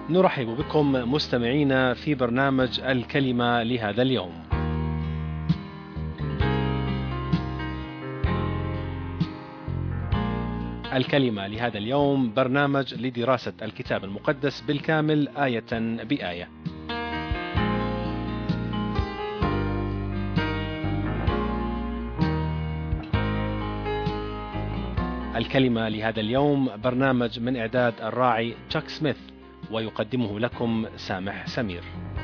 نرحب بكم مستمعينا في برنامج الكلمة لهذا اليوم. الكلمة لهذا اليوم برنامج لدراسة الكتاب المقدس بالكامل آية بآية. الكلمة لهذا اليوم برنامج من إعداد الراعي تشاك سميث، ويقدمه لكم سامح سمير.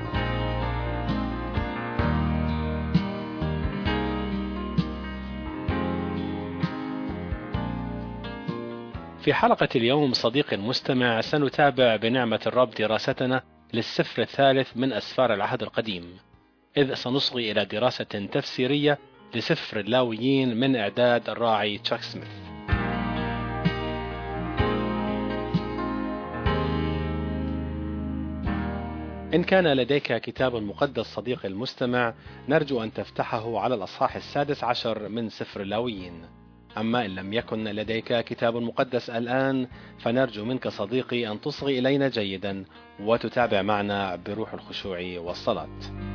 في حلقة اليوم صديقي المستمع سنتابع بنعمة الرب دراستنا للسفر الثالث من أسفار العهد القديم، إذ سنصغي إلى دراسة تفسيرية لسفر اللاويين من إعداد الراعي تشاك سميث. إن كان لديك كتاب مقدس صديقي المستمع، نرجو أن تفتحه على الأصحاح 16 من سفر اللاويين. أما إن لم يكن لديك كتاب مقدس الآن، فنرجو منك صديقي أن تصغي إلينا جيدا وتتابع معنا بروح الخشوع والصلاة.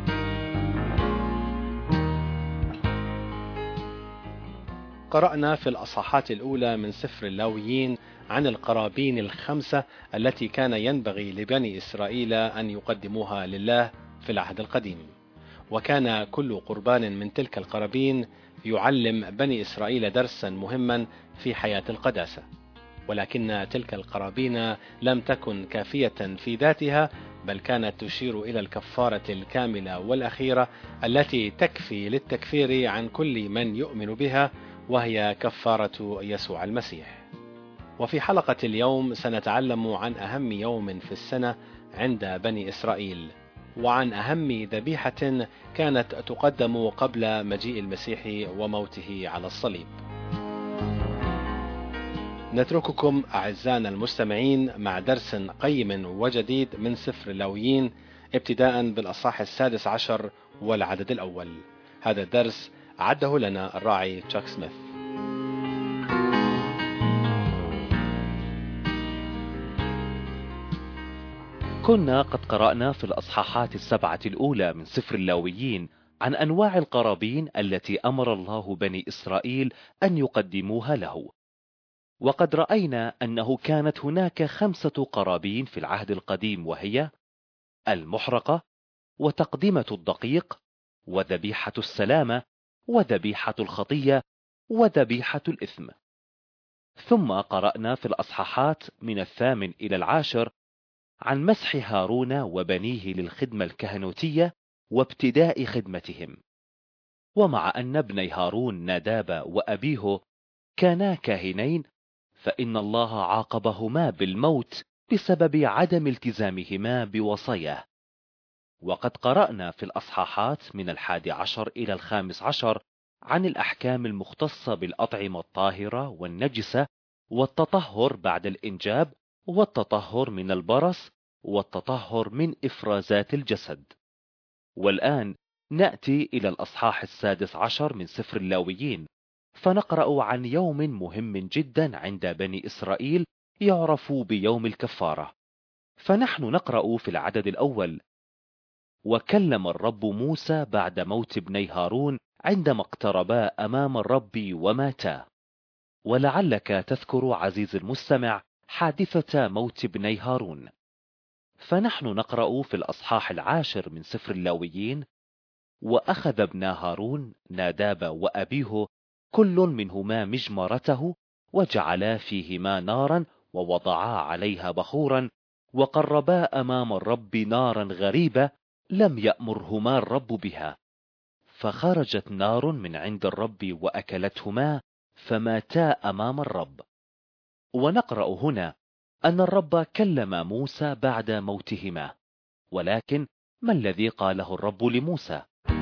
قرأنا في الأصحاحات الأولى من سفر اللاويين عن القرابين الخمسة التي كان ينبغي لبني إسرائيل أن يقدموها لله في العهد القديم، وكان كل قربان من تلك القرابين يعلم بني إسرائيل درسا مهما في حياة القداسة. ولكن تلك القرابين لم تكن كافية في ذاتها، بل كانت تشير إلى الكفارة الكاملة والأخيرة التي تكفي للتكفير عن كل من يؤمن بها، وهي كفارة يسوع المسيح. وفي حلقة اليوم سنتعلم عن أهم يوم في السنة عند بني إسرائيل، وعن أهم ذبيحة كانت تقدم قبل مجيء المسيح وموته على الصليب. نترككم أعزائنا المستمعين مع درس قيم وجديد من سفر اللاويين، ابتداء بالأصحاح 16 والعدد الأول. هذا الدرس عده لنا الراعي تشاك سميث. كنا قد قرأنا في الأصحاحات 7 الأولى من سفر اللاويين عن أنواع القرابين التي أمر الله بني إسرائيل أن يقدموها له، وقد رأينا أنه كانت هناك 5 قرابين في العهد القديم، وهي المحرقة، وتقدمة الدقيق، وذبيحة السلامة، وذبيحة الخطية، وذبيحة الإثم. ثم قرأنا في الأصحاحات من 8 إلى 10 عن مسح هارون وبنيه للخدمة الكهنوتية وابتداء خدمتهم. ومع أن ابني هارون ناداب وأبيه كانا كاهنين، فإن الله عاقبهما بالموت بسبب عدم التزامهما بوصاياه. وقد قرأنا في الأصحاحات من 11 إلى 15 عن الأحكام المختصة بالأطعمة الطاهرة والنجسة، والتطهر بعد الإنجاب، والتطهر من البرص، والتطهر من إفرازات الجسد. والآن نأتي إلى الأصحاح 16 من سفر اللاويين، فنقرأ عن يوم مهم جدا عند بني إسرائيل يعرف بيوم الكفارة. فنحن نقرأ في العدد الأول: وكلم الرب موسى بعد موت ابني هارون عندما اقتربا أمام الرب وماتا. ولعلك تذكر عزيز المستمع حادثة موت ابني هارون. فنحن نقرأ في الأصحاح 10 من سفر اللاويين: وأخذ ابن هارون ناداب وأبيه كل منهما مجمرته، وجعلا فيهما نارا، ووضعا عليها بخورا، وقربا أمام الرب نارا غريبة لم يأمرهما الرب بها، فخرجت نار من عند الرب وأكلتهما، فماتا أمام الرب. ونقرأ هنا أن الرب كلم موسى بعد موتهما، ولكن ما الذي قاله الرب لموسى؟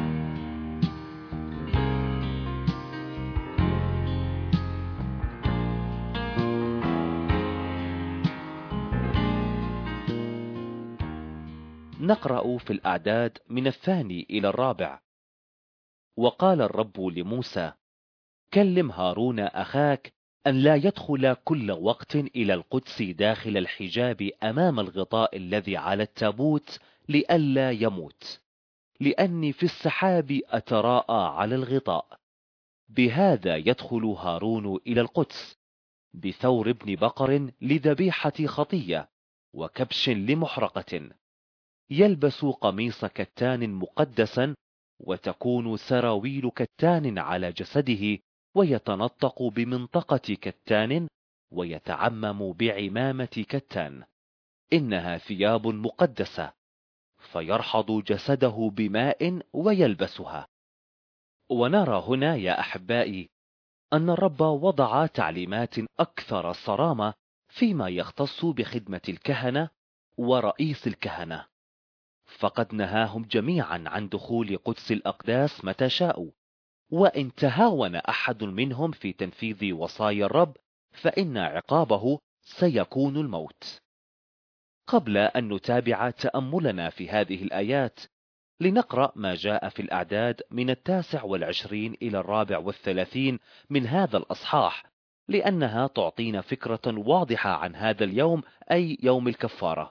نقرأ في الأعداد من 2 إلى 4: وقال الرب لموسى: كلم هارون أخاك أن لا يدخل كل وقت إلى القدس داخل الحجاب أمام الغطاء الذي على التابوت لئلا يموت، لأني في السحاب أتراءى على الغطاء. بهذا يدخل هارون إلى القدس بثور ابن بقر لذبيحة خطية وكبش لمحرقة، يلبس قميص كتان مقدسا، وتكون سراويل كتان على جسده، ويتنطق بمنطقة كتان، ويتعمم بعمامة كتان. إنها ثياب مقدسة، فيرحض جسده بماء ويلبسها. ونرى هنا يا أحبائي أن الرب وضع تعليمات أكثر صرامة فيما يختص بخدمة الكهنة ورئيس الكهنة، فقد نهاهم جميعا عن دخول قدس الأقداس متى شاءوا، وإن تهاون أحد منهم في تنفيذ وصايا الرب فإن عقابه سيكون الموت. قبل أن نتابع تأملنا في هذه الآيات، لنقرأ ما جاء في الأعداد من 29 إلى 34 من هذا الأصحاح، لأنها تعطينا فكرة واضحة عن هذا اليوم، أي يوم الكفارة.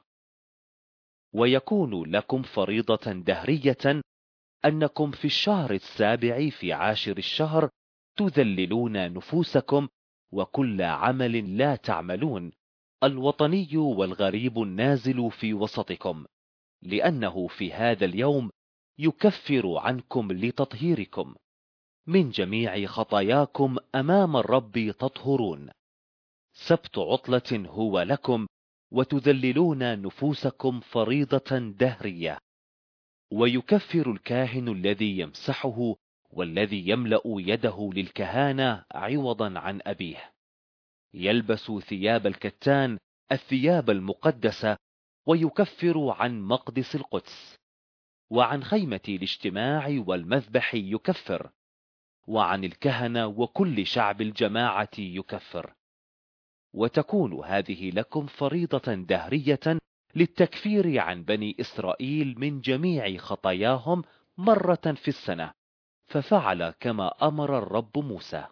ويكون لكم فريضة دهرية أنكم في الشهر السابع في عاشر الشهر تذللون نفوسكم، وكل عمل لا تعملون، الوطني والغريب النازل في وسطكم، لأنه في هذا اليوم يكفر عنكم لتطهيركم من جميع خطاياكم أمام الرب تطهرون. سبت عطلة هو لكم، وتذللون نفوسكم فريضة دهرية. ويكفر الكاهن الذي يمسحه والذي يملأ يده للكهانة عوضا عن أبيه، يلبس ثياب الكتان الثياب المقدسة، ويكفر عن مقدس القدس، وعن خيمة الاجتماع والمذبح يكفر، وعن الكهنة وكل شعب الجماعة يكفر. وتكون هذه لكم فريضة دهرية للتكفير عن بني إسرائيل من جميع خطاياهم مرة في السنة، ففعل كما أمر الرب موسى.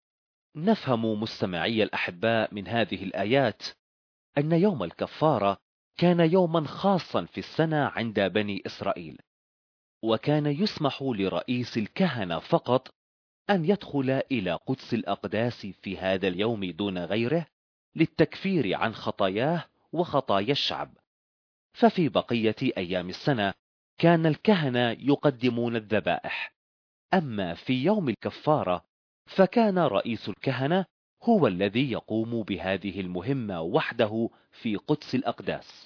نفهم مستمعي الأحباء من هذه الآيات أن يوم الكفارة كان يوما خاصا في السنة عند بني إسرائيل، وكان يسمح لرئيس الكهنة فقط أن يدخل إلى قدس الأقداس في هذا اليوم دون غيره للتكفير عن خطاياه وخطايا الشعب. ففي بقية أيام السنة كان الكهنة يقدمون الذبائح، أما في يوم الكفارة فكان رئيس الكهنة هو الذي يقوم بهذه المهمة وحده في قدس الأقداس.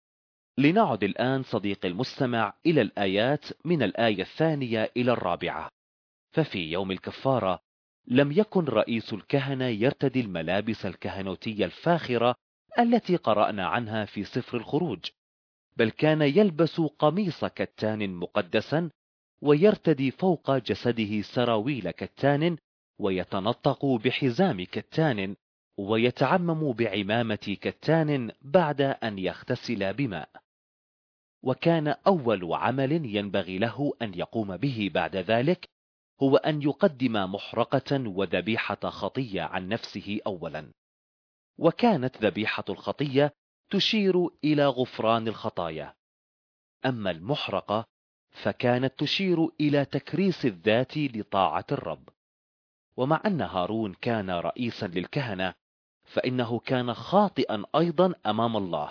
لنعد الآن صديقي المستمع إلى الآيات من الآية 2 إلى 4. ففي يوم الكفارة لم يكن رئيس الكهنة يرتدي الملابس الكهنوتية الفاخرة التي قرأنا عنها في سفر الخروج، بل كان يلبس قميص كتان مقدسا، ويرتدي فوق جسده سراويل كتان، ويتنطق بحزام كتان، ويتعمم بعمامة كتان بعد أن يغتسل بماء. وكان أول عمل ينبغي له أن يقوم به بعد ذلك هو أن يقدم محرقة وذبيحة خطية عن نفسه أولا. وكانت ذبيحة الخطية تشير إلى غفران الخطايا، أما المحرقة فكانت تشير إلى تكريس الذات لطاعة الرب. ومع أن هارون كان رئيسا للكهنة، فإنه كان خاطئا أيضا أمام الله،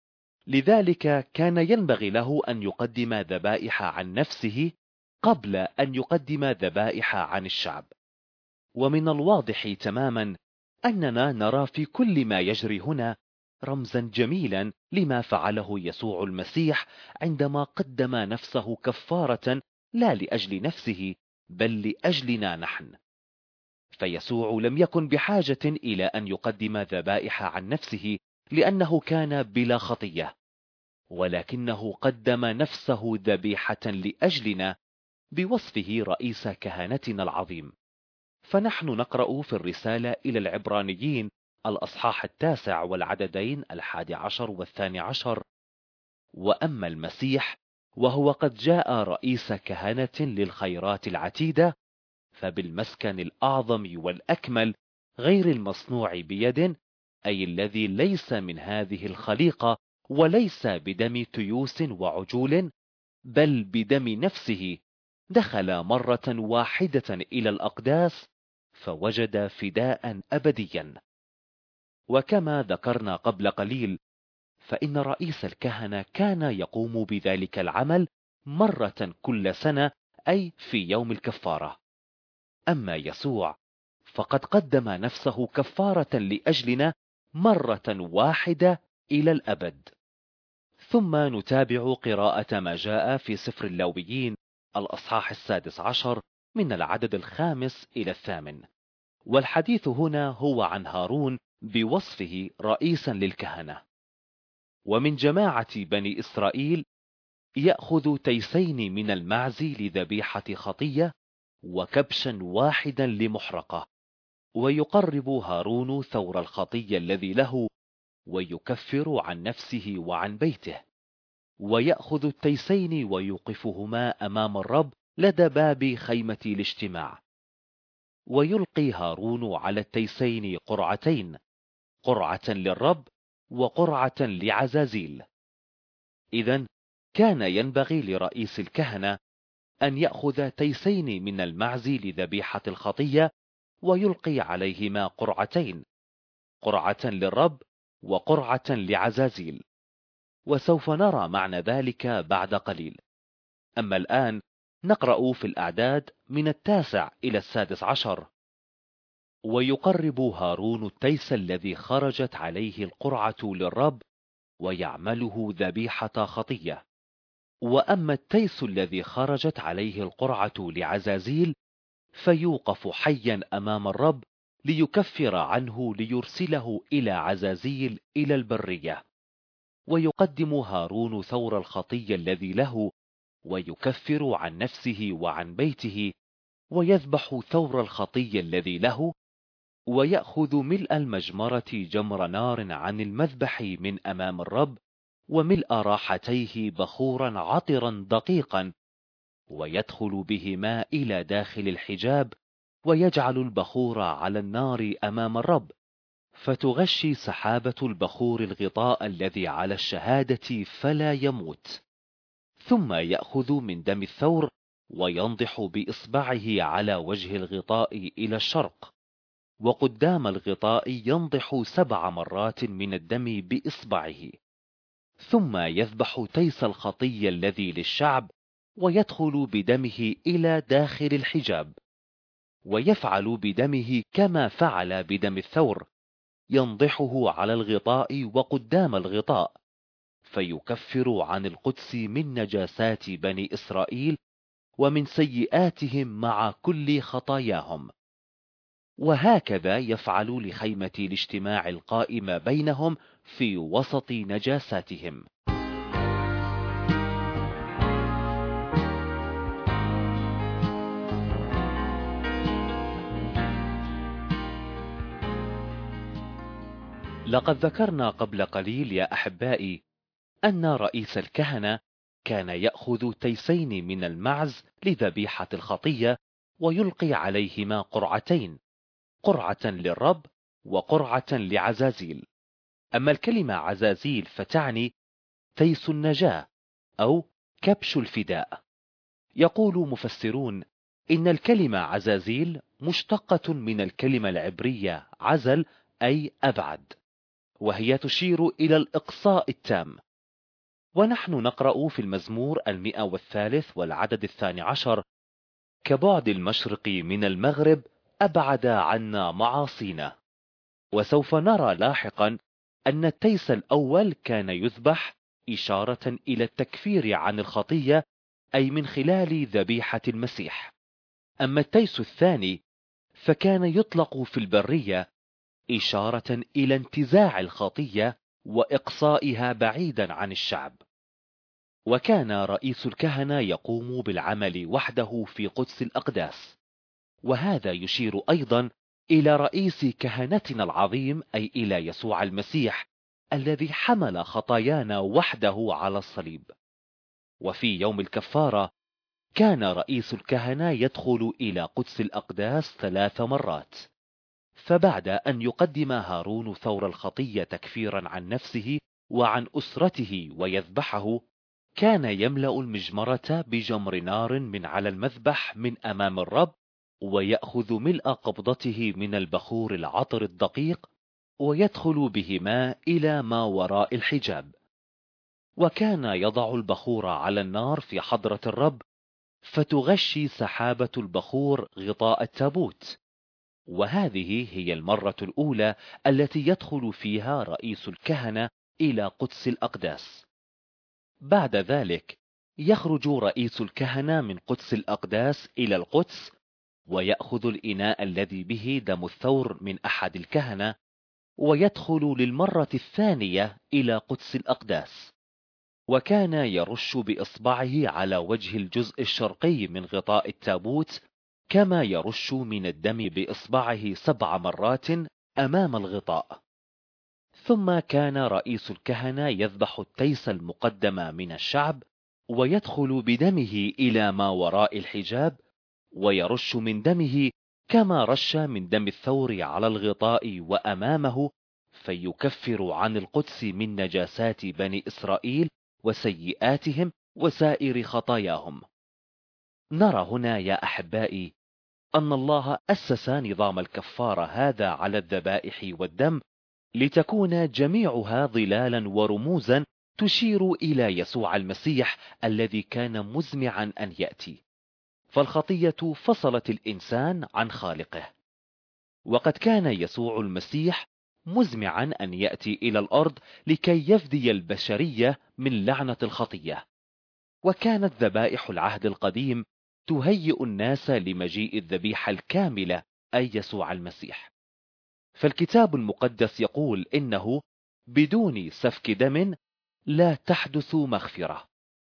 لذلك كان ينبغي له أن يقدم ذبائح عن نفسه قبل أن يقدم ذبائح عن الشعب. ومن الواضح تماما أننا نرى في كل ما يجري هنا رمزا جميلا لما فعله يسوع المسيح عندما قدم نفسه كفارة لا لأجل نفسه بل لأجلنا نحن. فيسوع لم يكن بحاجة إلى أن يقدم ذبائح عن نفسه لأنه كان بلا خطية، ولكنه قدم نفسه ذبيحة لأجلنا بوصفه رئيس كهنتنا العظيم. فنحن نقرأ في الرسالة إلى العبرانيين الأصحاح 9 والعددين 11 و12: وأما المسيح وهو قد جاء رئيس كهنة للخيرات العتيدة، فبالمسكن الأعظم والأكمل غير المصنوع بيد، أي الذي ليس من هذه الخليقة، وليس بدم تيوس وعجول، بل بدم نفسه، دخل مرة واحدة إلى الأقداس فوجد فداء أبديا. وكما ذكرنا قبل قليل، فإن رئيس الكهنة كان يقوم بذلك العمل مرة كل سنة، أي في يوم الكفارة. أما يسوع فقد قدم نفسه كفارة لأجلنا مرة واحدة إلى الأبد. ثم نتابع قراءة ما جاء في سفر اللاويين الأصحاح 16 من العدد 5 إلى 8، والحديث هنا هو عن هارون بوصفه رئيسا للكهنة. ومن جماعة بني إسرائيل يأخذ تيسين من المعز لذبيحة خطية، وكبشا واحدا لمحرقة، ويقرب هارون ثور الخطية الذي له، ويكفر عن نفسه وعن بيته، ويأخذ التيسين ويوقفهما أمام الرب لدى باب خيمة الاجتماع، ويلقي هارون على التيسين قرعتين، قرعة للرب وقرعة لعزازيل. إذن كان ينبغي لرئيس الكهنة أن يأخذ تيسين من المعز لذبيحة الخطية، ويلقي عليهما قرعتين، قرعة للرب وقرعة لعزازيل، وسوف نرى معنى ذلك بعد قليل. أما الآن نقرأ في الأعداد من 9 إلى 16. ويقرب هارون التيس الذي خرجت عليه القرعة للرب، ويعمله ذبيحة خطية. وأما التيس الذي خرجت عليه القرعة لعزازيل فيوقف حيا أمام الرب ليكفر عنه، ليرسله إلى عزازيل إلى البرية. ويقدم هارون ثور الخطية الذي له، ويكفر عن نفسه وعن بيته، ويذبح ثور الخطية الذي له، ويأخذ ملء المجمرة جمر نار عن المذبح من أمام الرب، وملء راحتيه بخورا عطرا دقيقا، ويدخل بهما إلى داخل الحجاب، ويجعل البخور على النار أمام الرب، فتغشي سحابة البخور الغطاء الذي على الشهادة فلا يموت. ثم يأخذ من دم الثور وينضح بإصبعه على وجه الغطاء إلى الشرق، وقدام الغطاء ينضح 7 مرات من الدم بإصبعه. ثم يذبح تيس الخطية الذي للشعب، ويدخل بدمه إلى داخل الحجاب، ويفعل بدمه كما فعل بدم الثور، ينضحه على الغطاء وقدام الغطاء، فيكفر عن القدس من نجاسات بني إسرائيل ومن سيئاتهم مع كل خطاياهم. وهكذا يفعل لخيمة الاجتماع القائمة بينهم في وسط نجاساتهم. لقد ذكرنا قبل قليل يا أحبائي أن رئيس الكهنة كان يأخذ تيسين من المعز لذبيحة الخطية، ويلقي عليهما قرعتين، قرعة للرب وقرعة لعزازيل. أما الكلمة عزازيل فتعني تيس النجاة أو كبش الفداء. يقول مفسرون إن الكلمة عزازيل مشتقة من الكلمة العبرية عزل، أي أبعد، وهي تشير إلى الإقصاء التام. ونحن نقرأ في المزمور 103 والعدد 12: كبعد المشرق من المغرب أبعد عنا معاصينا. وسوف نرى لاحقا أن التيس الأول كان يذبح إشارة إلى التكفير عن الخطية، أي من خلال ذبيحة المسيح. أما التيس الثاني فكان يطلق في البرية إشارة إلى انتزاع الخطية وإقصائها بعيدا عن الشعب. وكان رئيس الكهنة يقوم بالعمل وحده في قدس الأقداس، وهذا يشير أيضا إلى رئيس كهنتنا العظيم، أي إلى يسوع المسيح الذي حمل خطايانا وحده على الصليب. وفي يوم الكفارة كان رئيس الكهنة يدخل إلى قدس الأقداس 3 مرات، فبعد أن يقدم هارون ثور الخطية تكفيرا عن نفسه وعن أسرته ويذبحه، كان يملأ المجمرة بجمر نار من على المذبح من أمام الرب، ويأخذ ملء قبضته من البخور العطر الدقيق، ويدخل بهما إلى ما وراء الحجاب. وكان يضع البخور على النار في حضرة الرب، فتغشي سحابة البخور غطاء التابوت. وهذه هي المرة الأولى التي يدخل فيها رئيس الكهنة إلى قدس الأقداس. بعد ذلك يخرج رئيس الكهنة من قدس الأقداس إلى القدس، ويأخذ الإناء الذي به دم الثور من أحد الكهنة، ويدخل للمرة الثانية إلى قدس الأقداس. وكان يرش بإصبعه على وجه الجزء الشرقي من غطاء التابوت، كما يرش من الدم بإصبعه 7 مرات أمام الغطاء. ثم كان رئيس الكهنة يذبح التيس المقدم من الشعب، ويدخل بدمه إلى ما وراء الحجاب، ويرش من دمه كما رش من دم الثور على الغطاء وأمامه، فيكفر عن القدس من نجاسات بني إسرائيل وسيئاتهم وسائر خطاياهم. نرى هنا يا أحبائي أن الله أسس نظام الكفارة هذا على الذبائح والدم، لتكون جميعها ظلالا ورموزا تشير إلى يسوع المسيح الذي كان مزمعا أن يأتي. فالخطية فصلت الإنسان عن خالقه، وقد كان يسوع المسيح مزمعا أن يأتي إلى الأرض لكي يفدي البشرية من لعنة الخطية. وكانت ذبائح العهد القديم تهيئ الناس لمجيء الذبيحة الكاملة، أي يسوع المسيح. فالكتاب المقدس يقول إنه بدون سفك دم لا تحدث مغفرة،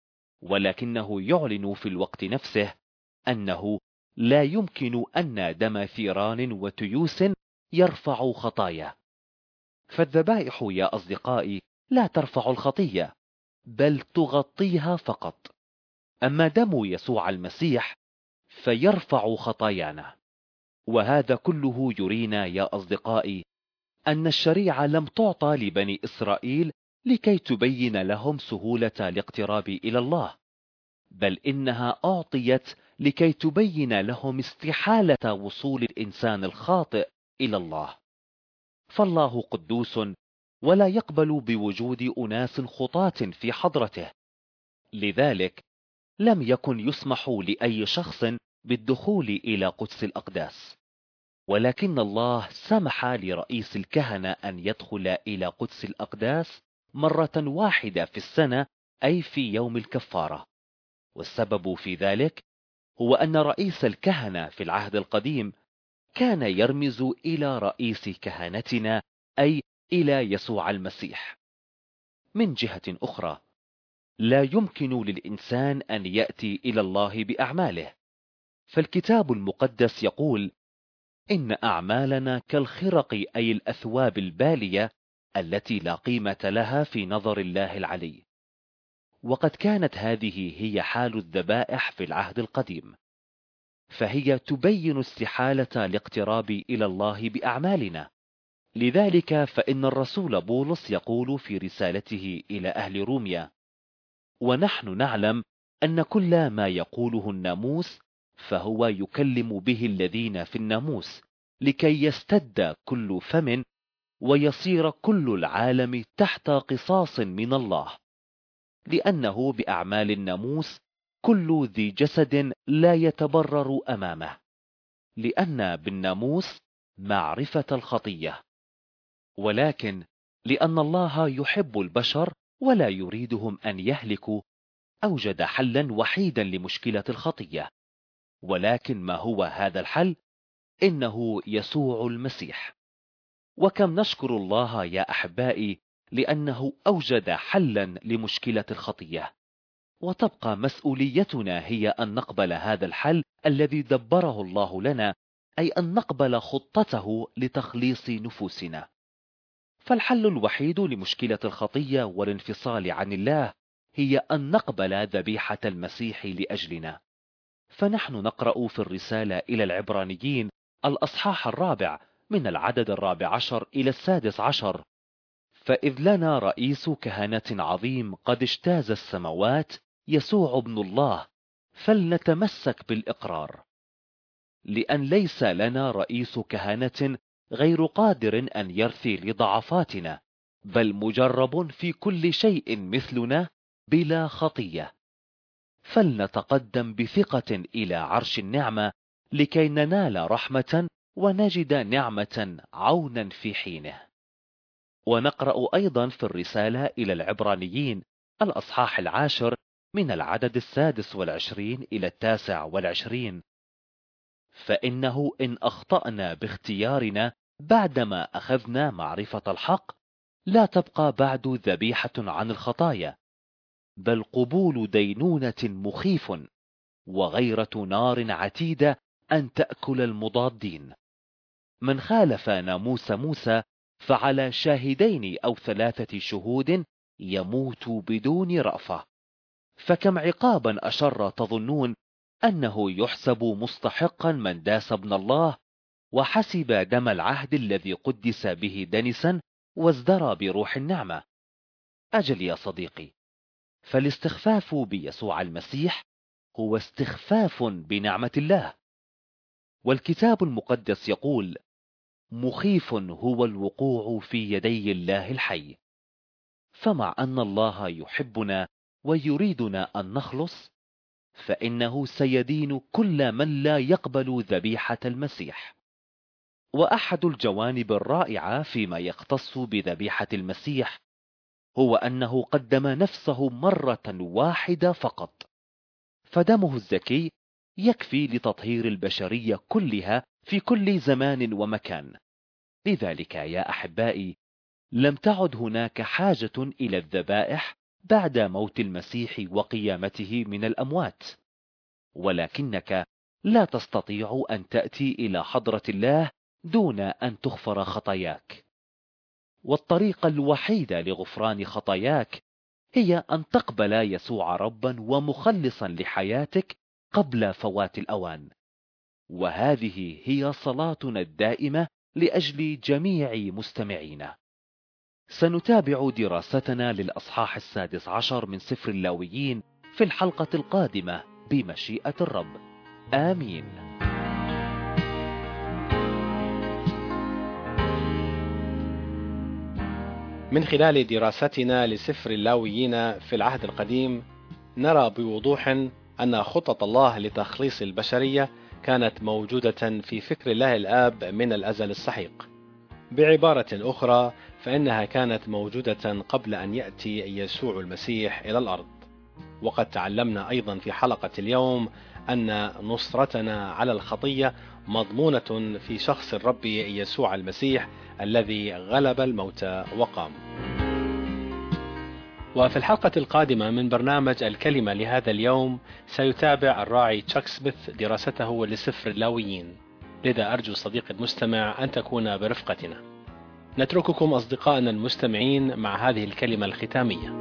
ولكنه يعلن في الوقت نفسه أنه لا يمكن أن دم ثيران وتيوس يرفع خطايا. فالذبائح يا أصدقائي لا ترفع الخطية، بل تغطيها فقط. أما دم يسوع المسيح فيرفع خطايانا. وهذا كله يرينا يا أصدقائي أن الشريعة لم تعطى لبني إسرائيل لكي تبين لهم سهولة الاقتراب إلى الله، بل إنها أعطيت لكي تبين لهم استحالة وصول الإنسان الخاطئ إلى الله. فالله قدوس ولا يقبل بوجود أناس خطاة في حضرته، لذلك لم يكن يسمح لأي شخص بالدخول إلى قدس الأقداس. ولكن الله سمح لرئيس الكهنة أن يدخل إلى قدس الأقداس مرة واحدة في السنة، أي في يوم الكفارة. والسبب في ذلك هو أن رئيس الكهنة في العهد القديم كان يرمز إلى رئيس كهنتنا، أي إلى يسوع المسيح. من جهة أخرى، لا يمكن للإنسان أن يأتي إلى الله بأعماله، فالكتاب المقدس يقول إن أعمالنا كالخرق، أي الأثواب البالية التي لا قيمة لها في نظر الله العلي. وقد كانت هذه هي حال الذبائح في العهد القديم، فهي تبين استحالة الاقتراب إلى الله بأعمالنا. لذلك فإن الرسول بولس يقول في رسالته إلى أهل روميا: ونحن نعلم أن كل ما يقوله الناموس فهو يكلم به الذين في الناموس، لكي يستد كل فم ويصير كل العالم تحت قصاص من الله، لأنه بأعمال الناموس كل ذي جسد لا يتبرر أمامه، لأن بالناموس معرفة الخطية. ولكن لأن الله يحب البشر ولا يريدهم أن يهلكوا، أوجد حلا وحيدا لمشكلة الخطية. ولكن ما هو هذا الحل؟ إنه يسوع المسيح. وكم نشكر الله يا أحبائي لأنه أوجد حلا لمشكلة الخطية. وتبقى مسؤوليتنا هي أن نقبل هذا الحل الذي دبره الله لنا، أي أن نقبل خطته لتخليص نفوسنا. فالحل الوحيد لمشكلة الخطية والانفصال عن الله هي أن نقبل ذبيحة المسيح لأجلنا. فنحن نقرأ في الرسالة إلى العبرانيين الأصحاح 4 من العدد 14 إلى 16. فإذ لنا رئيس كهنة عظيم قد اجتاز السماوات، يسوع ابن الله، فلنتمسك بالإقرار. لأن ليس لنا رئيس كهنة غير قادر أن يرثي لضعفاتنا، بل مجرب في كل شيء مثلنا بلا خطية. فلنتقدم بثقة إلى عرش النعمة لكي ننال رحمة ونجد نعمة عونا في حينه. ونقرأ أيضا في الرسالة إلى العبرانيين الأصحاح 10 من العدد 26 إلى 29: فإنه إن أخطأنا باختيارنا بعدما أخذنا معرفة الحق، لا تبقى بعد ذبيحة عن الخطايا، بل قبول دينونة مخيف وغيرة نار عتيدة أن تأكل المضادين. من خالف ناموس موسى فعلى شاهدين أو 3 شهود يموت بدون رأفة. فكم عقابا أشر تظنون أنه يحسب مستحقا من داس ابن الله وحسب دم العهد الذي قدس به دنسا وازدرى بروح النعمة. أجل يا صديقي، فالاستخفاف بيسوع المسيح هو استخفاف بنعمة الله. والكتاب المقدس يقول: مخيف هو الوقوع في يدي الله الحي. فمع أن الله يحبنا ويريدنا أن نخلص، فإنه سيدين كل من لا يقبل ذبيحة المسيح. وأحد الجوانب الرائعة فيما يختص بذبيحة المسيح هو أنه قدم نفسه مرة واحدة فقط، فدمه الزكي يكفي لتطهير البشرية كلها في كل زمان ومكان. لذلك يا أحبائي، لم تعد هناك حاجة إلى الذبائح بعد موت المسيح وقيامته من الأموات، ولكنك لا تستطيع أن تأتي إلى حضرة الله دون أن تغفر خطاياك. والطريقة الوحيدة لغفران خطاياك هي أن تقبل يسوع ربا ومخلصا لحياتك قبل فوات الأوان. وهذه هي صلاتنا الدائمة لأجل جميع مستمعينا. سنتابع دراستنا للأصحاح 16 من سفر اللاويين في الحلقة القادمة بمشيئة الرب. آمين. من خلال دراستنا لسفر اللاويين في العهد القديم، نرى بوضوح أن خطة الله لتخليص البشرية كانت موجودة في فكر الله الآب من الأزل السحيق. بعبارة أخرى، فإنها كانت موجودة قبل أن يأتي يسوع المسيح إلى الأرض. وقد تعلمنا أيضا في حلقة اليوم أن نصرتنا على الخطية مضمونة في شخص الرب يسوع المسيح الذي غلب الموت وقام. وفي الحلقة القادمة من برنامج الكلمة لهذا اليوم سيتابع الراعي تشاك سميث دراسته لسفر اللاويين. لذا أرجو صديقي المستمع أن تكون برفقتنا. نترككم أصدقائنا المستمعين مع هذه الكلمة الختامية.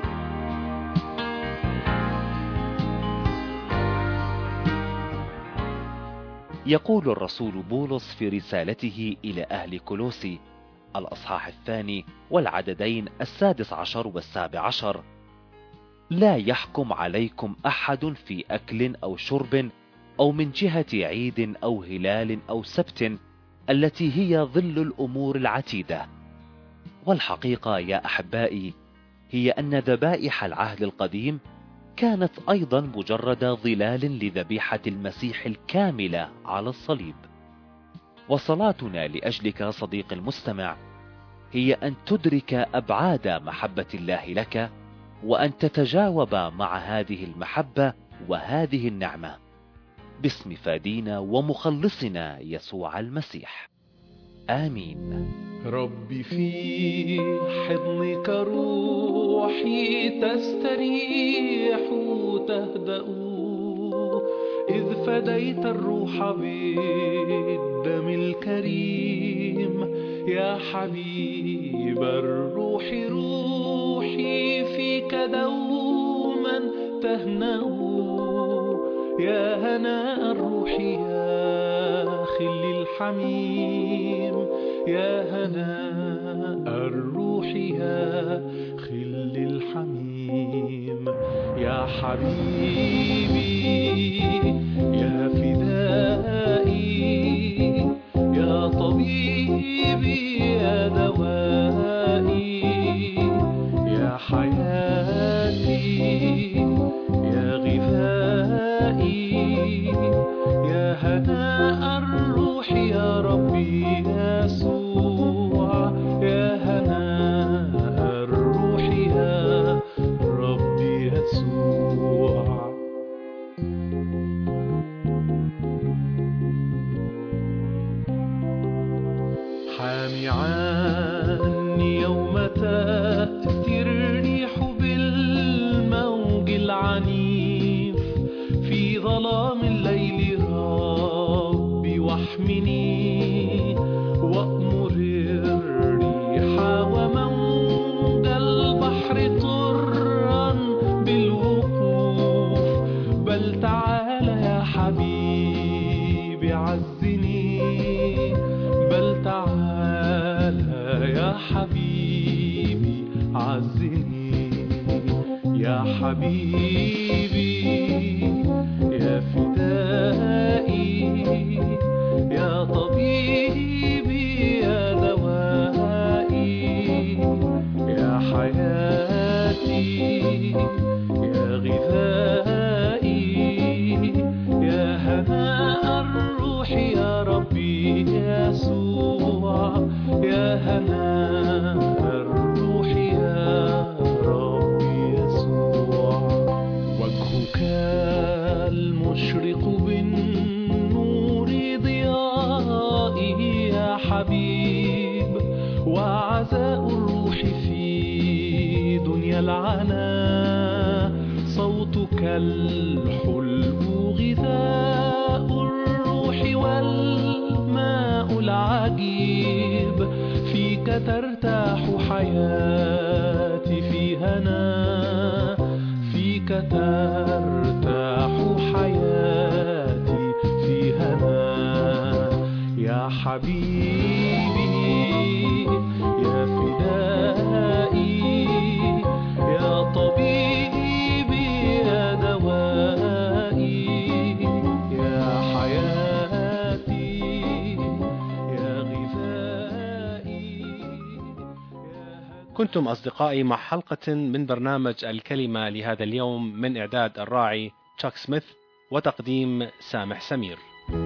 يقول الرسول بولس في رسالته إلى أهل كولوسي الأصحاح 2 والعددين 16 و17: لا يحكم عليكم أحد في أكل أو شرب أو من جهة عيد أو هلال أو سبت التي هي ظل الأمور العتيدة. والحقيقة يا أحبائي هي أن ذبائح العهد القديم كانت أيضا مجرد ظلال لذبيحة المسيح الكاملة على الصليب. وصلاتنا لأجلك صديق المستمع هي أن تدرك أبعاد محبة الله لك، وأن تتجاوب مع هذه المحبة وهذه النعمة باسم فادينا ومخلصنا يسوع المسيح. آمين. ربي في حضنك روحي تستريح تهدأ، إذ فديت الروح بالدم الكريم. يا حبيب الروح روحي فيك دوما تهنأ، يا هناء الروح يا خلي الحميم. يا هناء الروح يا خل الحميم، يا حبيبي يا فدائي يا طبيبي يا دوائي، يا حياتي يا غذائي، يا هناء الروح يا ربي يسوع، يا هناء الروح يا ربي يسوع. حامي عني يوم تأتي الريح بالموج العنيف، في ظلام الليل ربي واحمني، وأمر الريح وموج البحر طرا بالوقوف، بل تعال يا حبيبي عزني، بل تعال يا حبيبي عزني، يا حبيبي يا فدائي يا طبيبي يا دوائي، يا حياتي يا غذائي، يا هناء الروح يا ربي يسوع، يا هناء الروح يا ربي يسوع. وجهك المشرق بالنور ضيائي يا حبيب، وعزاء الروح في دنيا العناء، صوتك الحلو غذاء الروح والماء العجيب، فيك ترتاح حياتي في هنا، فيك ترتاح حياتي في هنا، يا حبيبي يا فدائي يا طبيبي يا دوائي، يا حياتي يا غذائي. كنتم أصدقائي مع حلقة من برنامج الكلمة لهذا اليوم، من إعداد الراعي تشاك سميث وتقديم سامح سمير.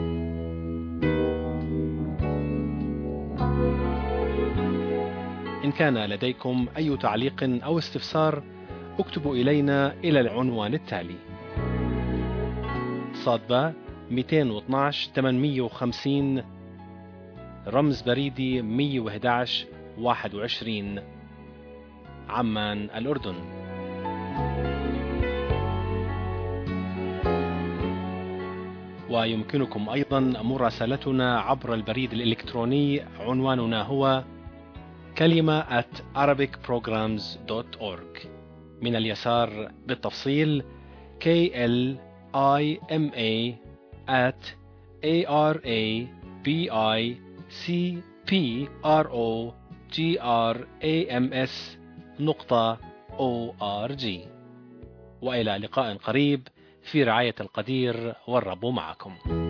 إن كان لديكم أي تعليق أو استفسار اكتبوا إلينا إلى العنوان التالي: صادبة 212 850 رمز بريدي 111 21 عمان الأردن. ويمكنكم أيضا مراسلتنا عبر البريد الإلكتروني، عنواننا هو kalima@arabicprograms.org. من اليسار بالتفصيل KLIMA@arabicprograms.org. وإلى لقاء قريب في رعاية القدير، والرب معكم.